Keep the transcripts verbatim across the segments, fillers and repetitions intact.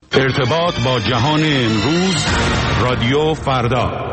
ارتباط با جهان امروز، رادیو فردا.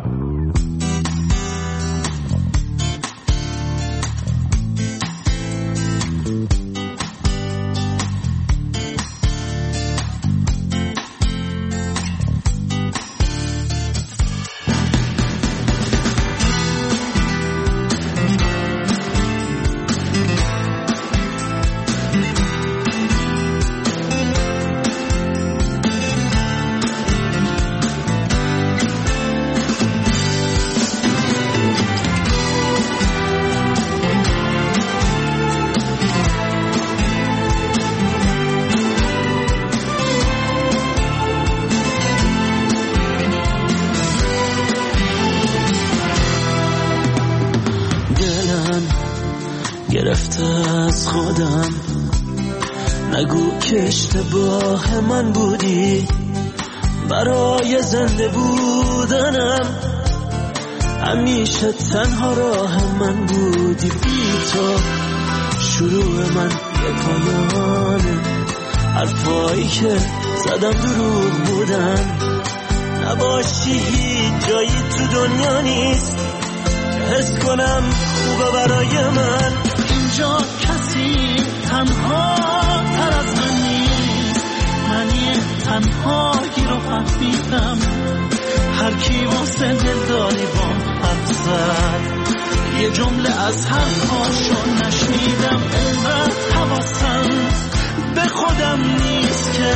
اشتباه من بودی برای زنده بودنم، همیشه تنها راه من بودی، بی تو شروع من یه پایانه، حرفایی که زدم دروغ بودن، نباشی هیچ جایی تو دنیا نیست که حس کنم خوبه برای من. اینجا کسی تنها تر از من نیست، من یه تنهایی رو فهمیدم، هر کی واسه دلداری بام حرف زد، یه جمله از حرفاشو نشنیدم، انقدر حواسم به خودم نیست که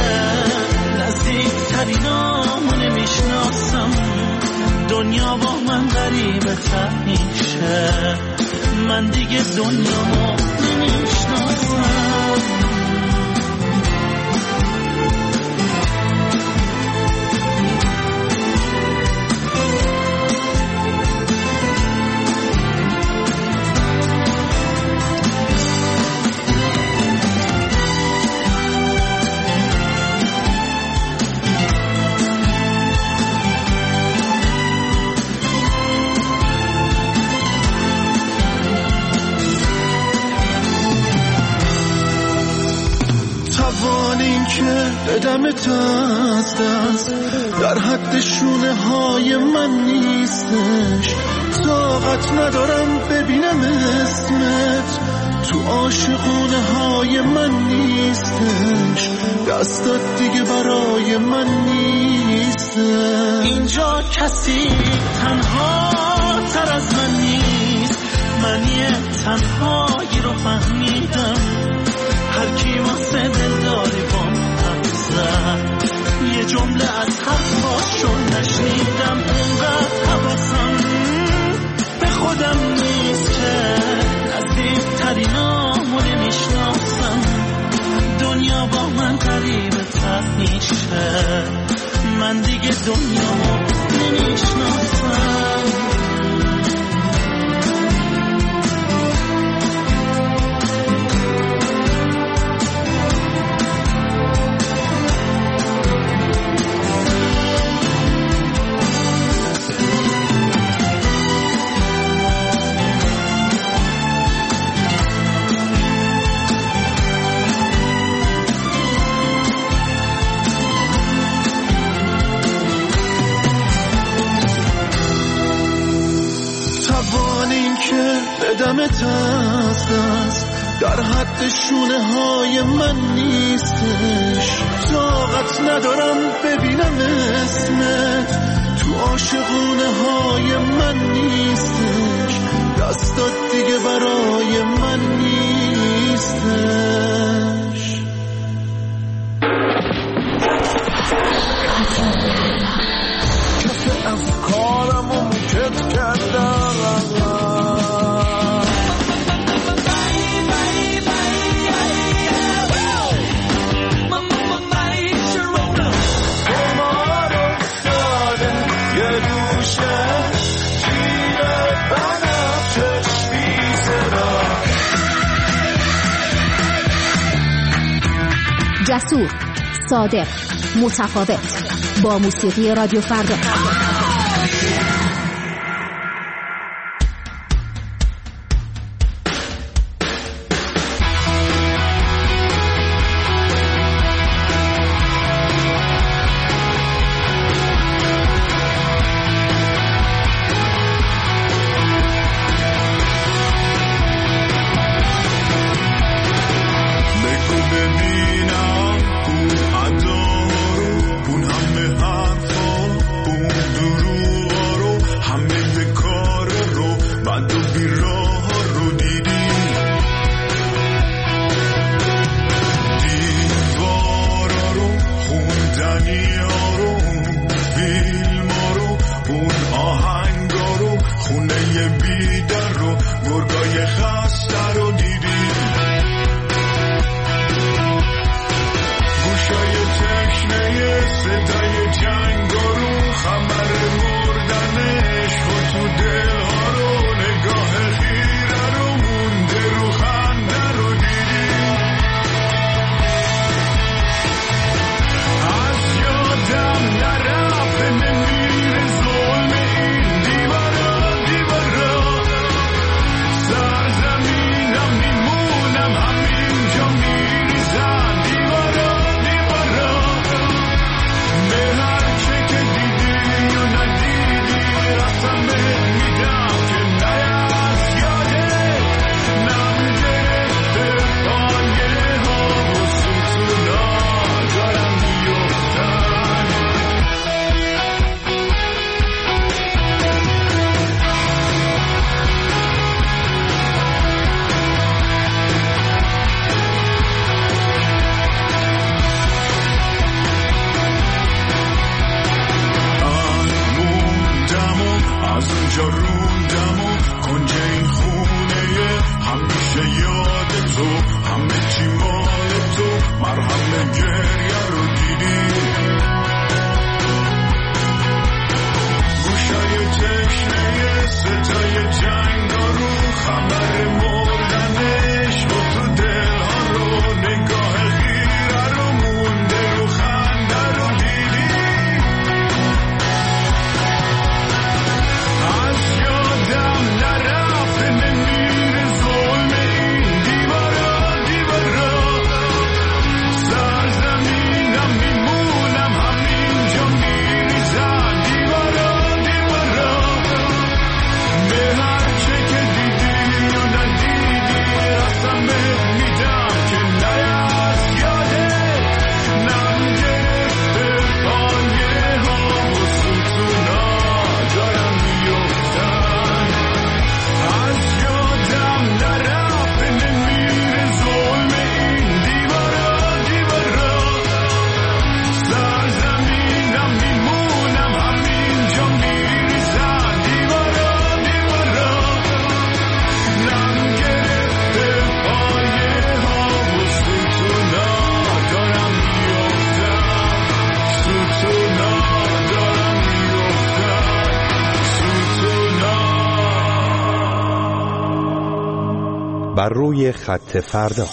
نزدیکترینامو نمیشناسم، دنیا با من غریبه تر میشه، من دیگه دنیامو نمیشناسم. بدمت از دست در حد شونه های من نیستش، طاقت ندارم ببینم اسمت تو عاشقونه های من نیستش، دستات دیگه برای من نیستش. اینجا کسی تنها تر از من نیست، من یه تنهایی رو فهمیدم، هر کی واسه دلداری بام یه جمله از حرفاشو نشنیدم، اونقدر حواسم به خودم نیست که نزدیکترینامو نمیشناسم، دنیا با من غریبه تر میشه، من دیگه دنیامو نمیشناسم. بدمت از دست در حد شونه های من نیستش، طاقت ندارم ببینم اسمت تو عاشقونه های من نیستش، دستات دیگه برای من نیستش. کف افکارمو مکت کردم، جسور، صادق، متفاوت، با موسیقی رادیو فردا. بر روی خط فردا.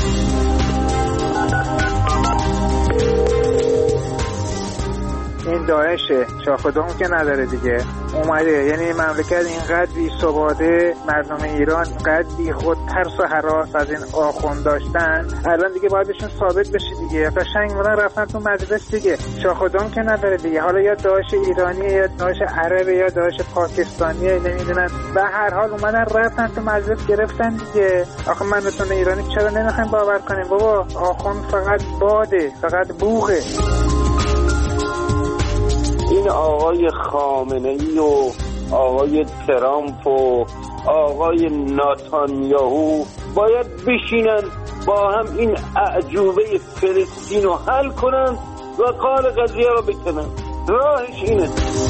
این داعشه شاخدام که نداره دیگه اومده، یعنی مملکت اینقدر بی ثباته، مردم ایران اینقدر بی خود ترس و هراس از این آخوند داشتن، الان دیگه باید بهشون ثابت بشه دیگه. قشنگ مدن رفتن تو مجلس دیگه، شاخدام که نداره دیگه. حالا یا داعش ایرانیه یا داعش عربه یا داعش پاکستانیه نمیدونن، به هر حال اومدن رفتن تو مجلس گرفتن دیگه. آخه مردم ایرانی چرا نمیخوایم باور کنیم بابا آخوند فقط باده، فقط بوغه. این آقای خامنه‌ای و آقای ترامپ و آقای ناتانیاهو باید بشینن با هم این اعجوبه فلسطین رو حل کنن و قال قضیه رو بکنن. راهش اینه.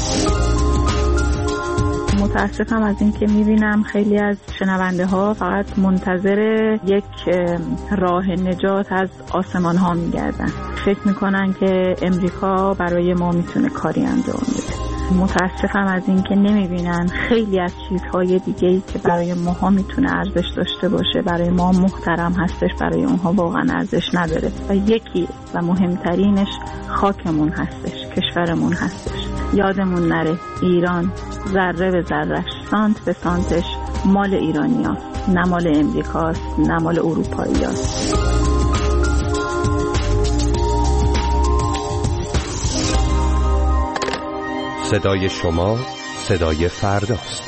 متاسفم از این که میبینم خیلی از شنونده ها فقط منتظر یک راه نجات از آسمان ها میگردن، فکر میکنن که امریکا برای ما میتونه کاری انجام بده. متاسفم از این که نمیبینن خیلی از چیزهای دیگه‌ای که برای ماها میتونه ارزش داشته باشه، برای ما محترم هستش، برای اونها واقعا ارزش نداره و یکی و مهمترینش خاکمون هستش، کشورمون هستش. یادمون نره ایران ذره به ذرهش، سانت به سانتش مال ایرانیاست، نه مال امریکاست، نه مال اروپاییاست. صدای شما صدای فرداست.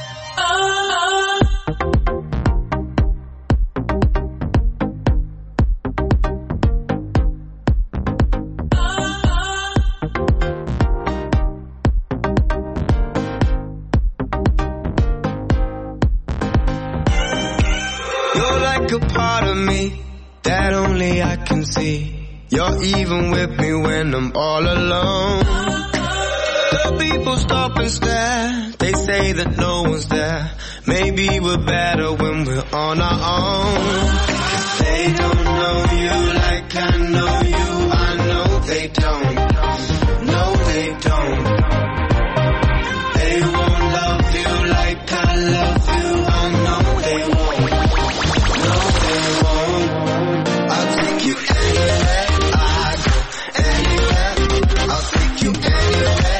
You're like a part of me that only I can see. You're even with me when I'm all alone. The people stop and stare. They say that no one's there. Maybe we're better when we're on our own. 'Cause they don't know you like I know you. I know they don't. No, they don't. They won't love you like I love you. I know they won't. No, they won't. I'll take you anywhere. I'll go anywhere. I'll take you anywhere.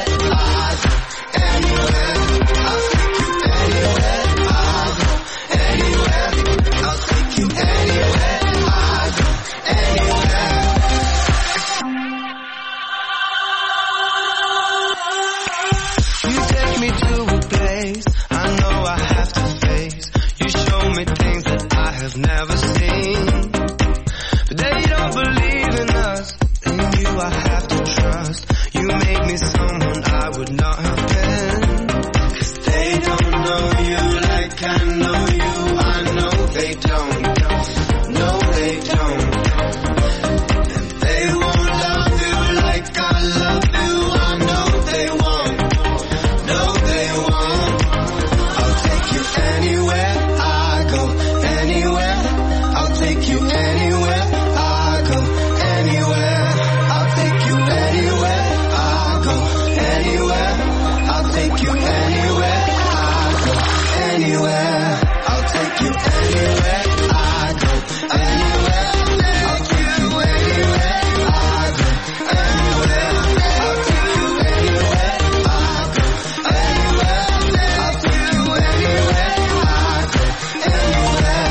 Never seen, but they don't believe in us. In you I have to trust. You make me someone I would not have been. 'Cause they don't know you like I know you. I know they don't. No, they don't. And they won't love you like I love you. I know they won't. No, they won't. I'll take you anywhere. I go anywhere. I'll take you anywhere. I'll go anywhere. I'll take you anywhere. I'll go anywhere. I'll take you anywhere. I'll go anywhere. I'll take you anywhere. I'll go anywhere. I'll take you anywhere. I'll go anywhere. I'll take you anywhere. I'll go anywhere. I'll take you anywhere. I'll go anywhere.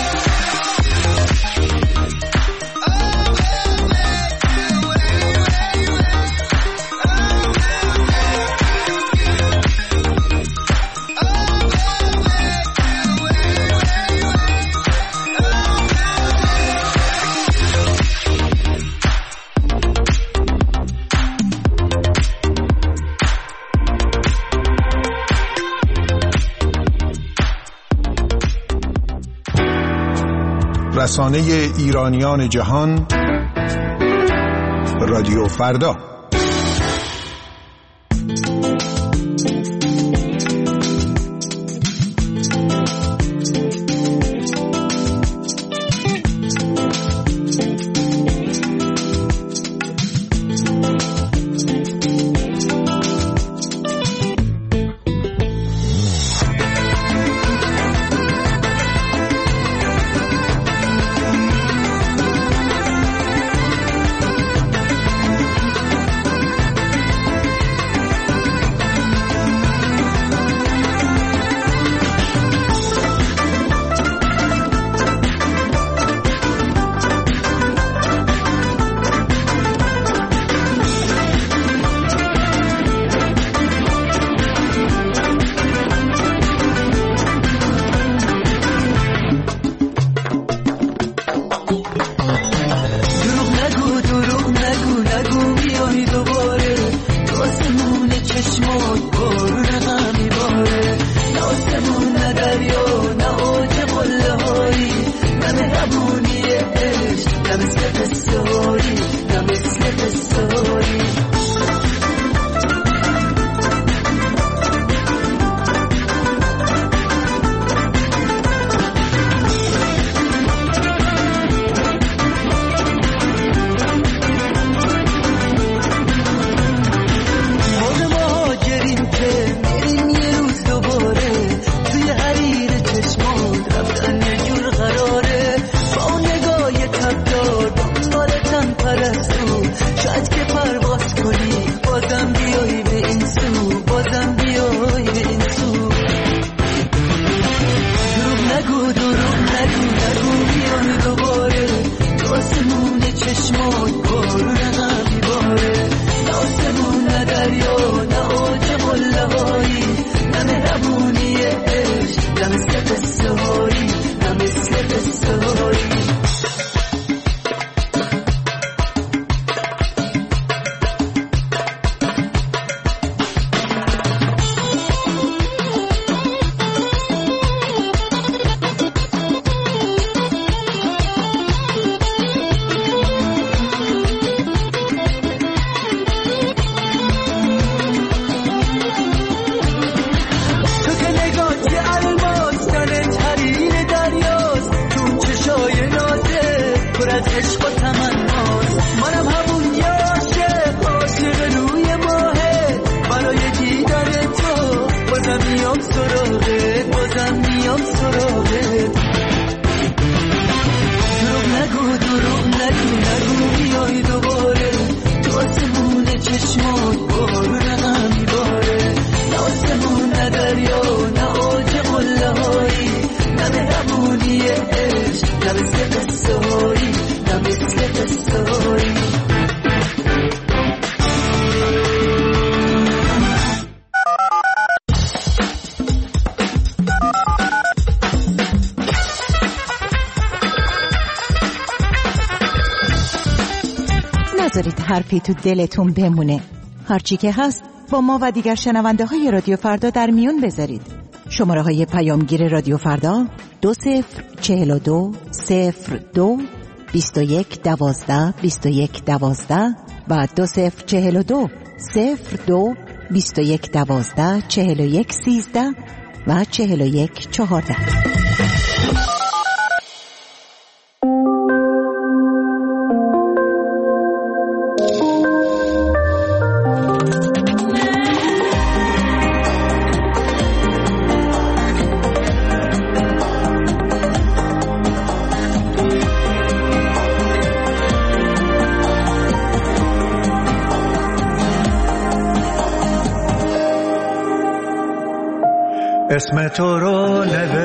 رسانه ایرانیان جهان، رادیو فردا. رو، شاید که پرواز کنی بازم بیایی به این سو، بازم بیایی به این سو. دروغ نگو دروغ نگو نگو بیای دوباره، تو آسمون چشمات بارون غم میباره، نه آسمون نه دریا نه آج قله هایی، نه مهربونی عشق، نه مثل قصه هایی، نه مثل قصه هایی. نذارید حرفی تو دلتون بمونه. هرچی که هست با ما و دیگر شنونده های رادیو فردا در میون بذارید. شماره های پیامگیر رادیو فردا دو صفر چهل و دو صفر دو بیست و یک دوازده بیست و یک دوازده و دو صفر چهل و دو صفر دو بیست و یک دوازده چهل و یک سیزده و چهل و یک چهارده. اسم تو رو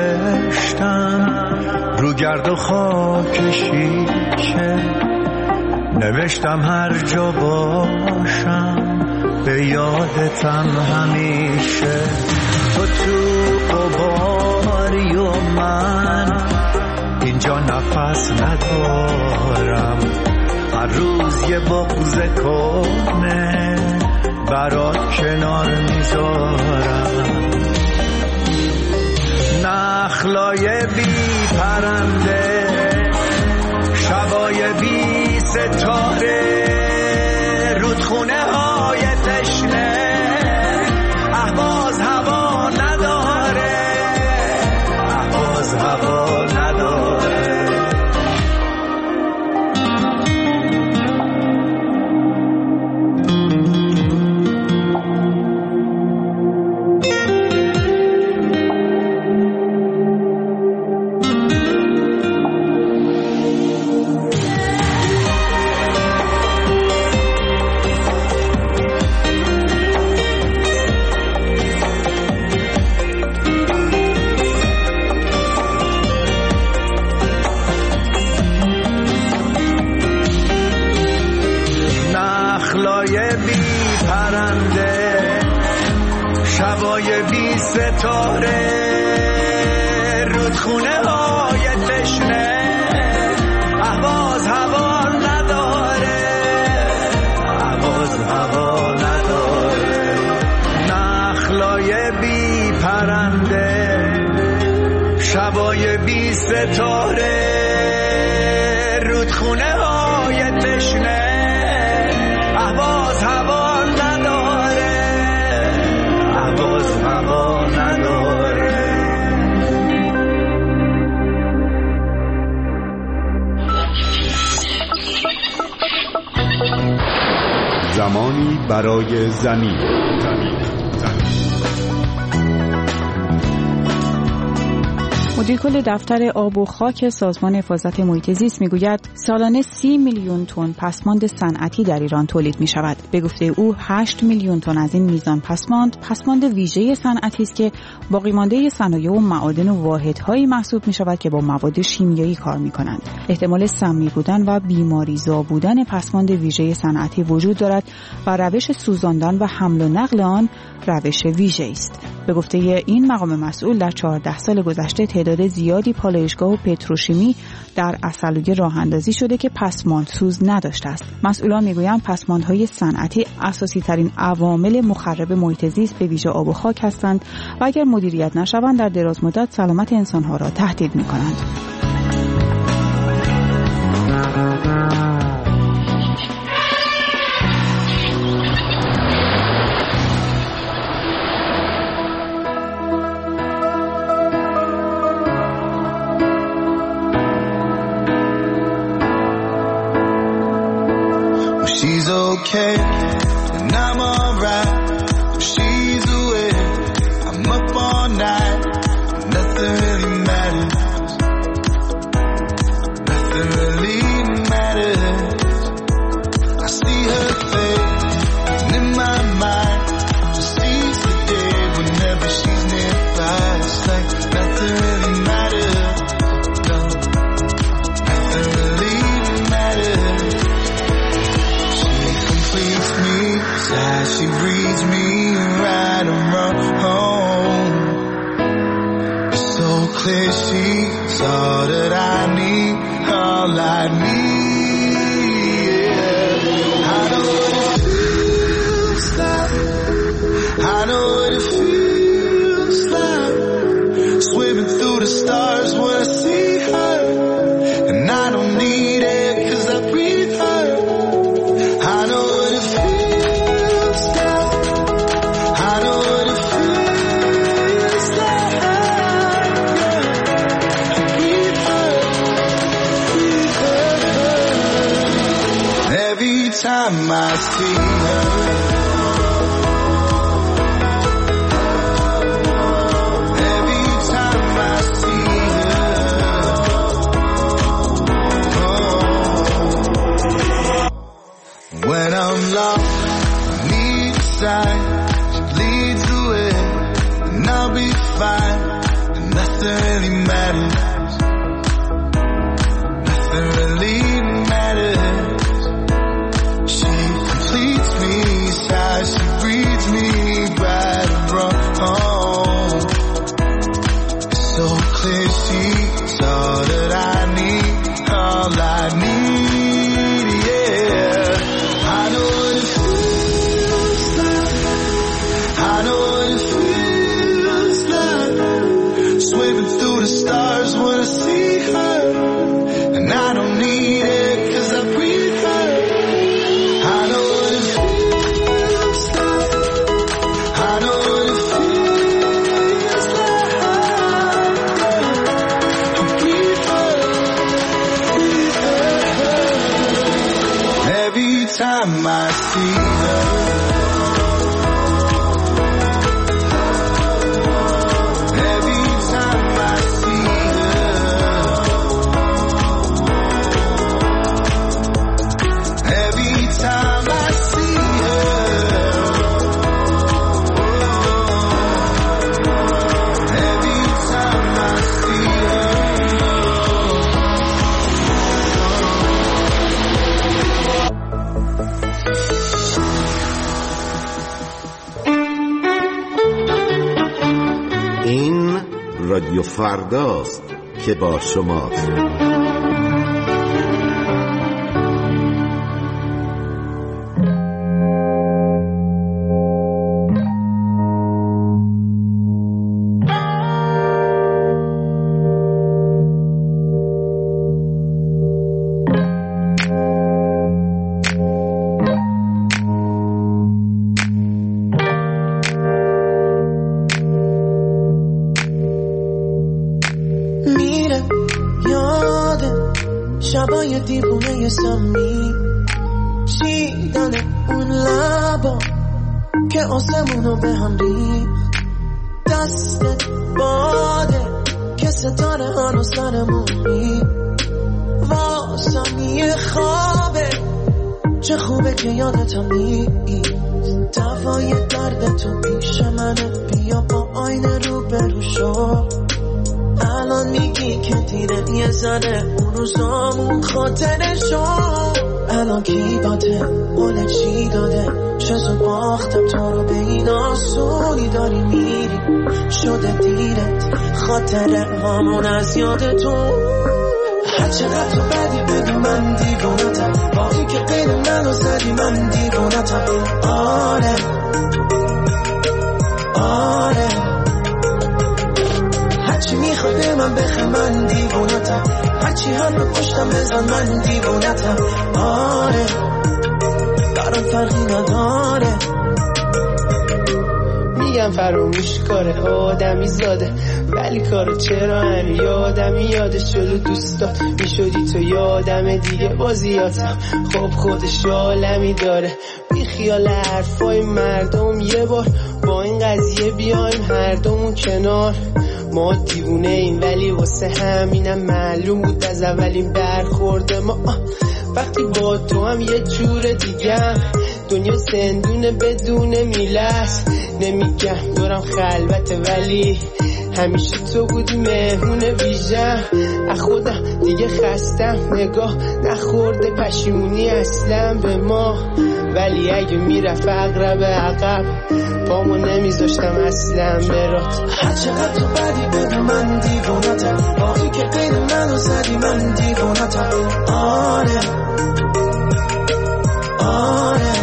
نوشتم رو گرد و خاک شیشه، نوشتم هر جا باشم به یادتم همیشه. تو تو قباری و من اینجا نفس ندارم، هر روز یه بغض کنه برات کنار میذارم. نخلای بی پرنده، شبای بی ستاره، رودخونه های تشنه، اهواز هوا نداره، اهواز هوا نداره. شبای بی ستاره، رودخونه های تشنه، اهواز هوا نداره، اهواز هوا نداره. نخلای بی پرنده، شبای بی ستاره، رودخونه های تشنه، اهواز هوا زمانی برای زمین. مدیر کل دفتر آب و خاک سازمان حفاظت محیط زیست میگوید سالانه سی میلیون تن پسماند صنعتی در ایران تولید می شود. به گفته او هشت میلیون تن از این میزان پسماند پسماند ویژه صنعتی است که باقی مانده صنایع و معادن و واحدهایی محسوب می شود که با مواد شیمیایی کار می کنند. احتمال سمی بودن و بیماریزا بودن پسماند ویژه صنعتی وجود دارد و روش سوزاندن و حمل و نقل آن روش ویژه است. به گفته این مقام مسئول در چهارده سال گذشته تعداد زیادی پالایشگاه و پتروشیمی در عسلویه راه اندازی شده که پسماند سوز نداشته است. مسئولان میگویند پسماندهای صنعتی اساسی ترین عوامل مخرب محیط زیست به ویژه آب و خاک هستند و اگر مدیریت نشوند در دراز مدت سلامت انسانها را تهدید می‌کنند. She's okay, and I'm alright. She's away, I'm up all night. Nothing really matters. Nothing really matters. I see her face, and in my mind, she sees the day whenever she's nearby. It's like nothing really matters. No, nothing really matters. She reads me right around home. It's so clear she's all that I need, all I need. Yeah. I know what it feels like. I know what it feels like. Swimming through the stars when I see her, and I don't need it 'cause I breathe her. I know what it feels. Time I see her, every time I see her, oh. When I'm lost, I need a sign, she leads the way, and I'll be fine, and nothing really matters, nothing really matters. She breathes me right around. It's so clear she's all that I need, all I need, yeah. I know what it feels like. I know what it feels like. Swimming through the stars when I see her, and I don't need it 'cause I breathe her. I know what it feels. Time I see her, every time I see her, every time I see her, every time I see her. رادیو فرداست که با شماست. شبای دیوونه سمی شیدن اون لبا که آسمونو به هم ریخت، دستت باده که ستاره ها رو سرمونی واسانی خوابه چه خوبه که یادتم نیست دوای درد تو پیش منه بیا با آینه رو برو شو الان میگی که دیره یه ذره اون روزامون خاطره شو الان کی باته قول چی داده چه زود باختم تو رو به این آسونی داری میری شده دیرت خاطره هامون از یادتون هر چقدر تو بدی بگو من دیوونتم باقی که قید منو زدی من دیوونتم آره آره هرچی میخوای به من بخه من دیوونتم هرچی هم به پشتم بزن من دیوونتم آره برام فرقی نداره میگم فراموش کاره آدمی زاده ولی کارو چرا همی یادمی یادش شد و دوستات میشدی تو یادم دیگه بازیاتم خب خودش عالمی داره بی خیال حرفای مردم یه بار با این قضیه بیایم هر دومون کنار ما دیوونه این ولی واسه همینم معلوم بود از اولین برخورد ما وقتی با تو هم یه جور دیگه دنیا زندونه بدون میلست نمیگم دورم خلوته ولی همیشه تو بودی مهمون ویژه خودم دیگه خستم نگاه نخورده پشیمونی اصلا به ما ولی اگه میرفت اقرب عقب پامو نمیذاشتم اصلا برات هر چقدر تو بدی بگو من دیوونتم باقی که قید منو زدی من دیوونتم آره آره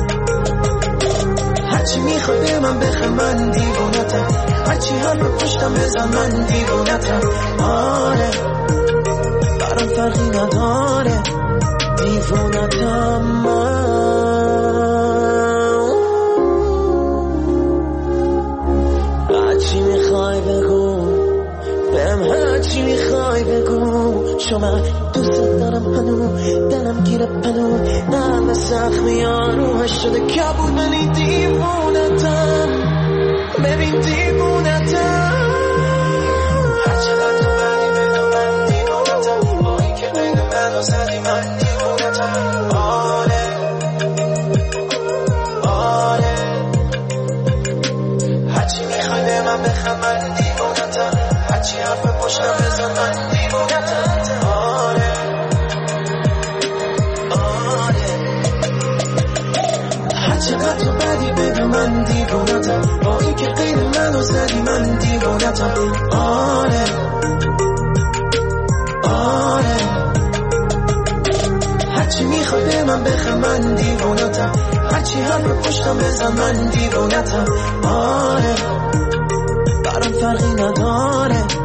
هرچی میخوای به من بخه من دیوونتم هرچی هم به پشتم بزن من دیوونتم آره برام فرقی نداره دیوونتم من هرچی میخوای بگو بهم هرچی میخوای بگو شما دوست دارم هنو دلم گیره پنو نم سخمی آروهش شده کبود ولی دیوونتم ببین دیوونتم هر چقدر تو بری بدون من دیوونتم بایی که قید منو زدی من دیوونتم آره آره هرچی میخوای به من بخم من دیوونتم هرچی حرف پشتم بزن من دیوونتم آره آره هر چقدر تو بدی بگو من دیوونتم بایی که قید منو زدی من دیوونتم آره آره هرچی میخوای به من بخم من دیوونتم هرچی حرف پشتم بزن من دیوونتم آره برام فرقی نداره